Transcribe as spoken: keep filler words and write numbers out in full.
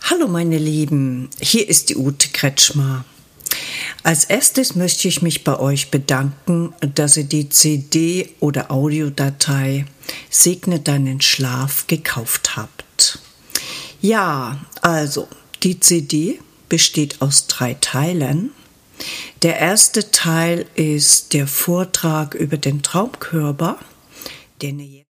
Hallo meine Lieben, hier ist die Ute Kretschmer. Als erstes möchte ich mich bei euch bedanken, dass ihr die C D oder Audiodatei Segne deinen Schlaf gekauft habt. Ja, also die C D besteht aus drei Teilen. Der erste Teil ist der Vortrag über den Traumkörper, den ihr